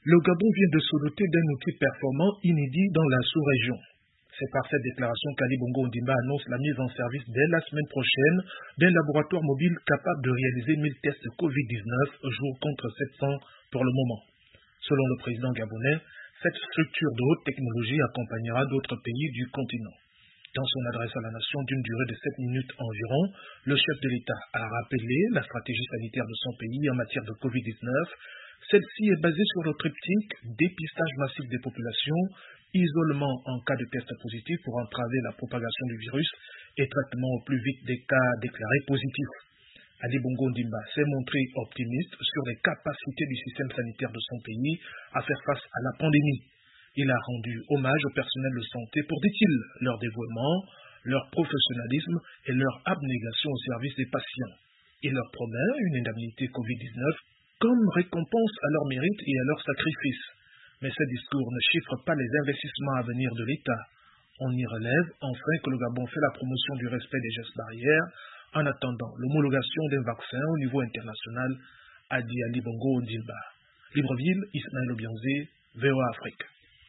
Le Gabon vient de se doter d'un outil performant inédit dans la sous-région. C'est par cette déclaration qu'Ali Bongo Ondimba annonce la mise en service dès la semaine prochaine d'un laboratoire mobile capable de réaliser 1000 tests Covid-19 jour contre 700 pour le moment. Selon le président gabonais, cette structure de haute technologie accompagnera d'autres pays du continent. Dans son adresse à la nation d'une durée de 7 minutes environ, le chef de l'État a rappelé la stratégie sanitaire de son pays en matière de Covid-19. Celle-ci est basée sur le triptyque dépistage massif des populations, isolement en cas de test positif pour entraver la propagation du virus et traitement au plus vite des cas déclarés positifs. Ali Bongo Ondimba s'est montré optimiste sur les capacités du système sanitaire de son pays à faire face à la pandémie. Il a rendu hommage au personnel de santé pour, dit-il, leur dévouement, leur professionnalisme et leur abnégation au service des patients. Il leur promet une indemnité Covid-19 comme récompense à leur mérite et à leur sacrifice. Mais ce discours ne chiffre pas les investissements à venir de l'État. On y relève enfin que le Gabon fait la promotion du respect des gestes barrières en attendant l'homologation d'un vaccin au niveau international, a dit Ali Bongo Ondimba. Libreville, Ismaël Obianzé, VOA Afrique.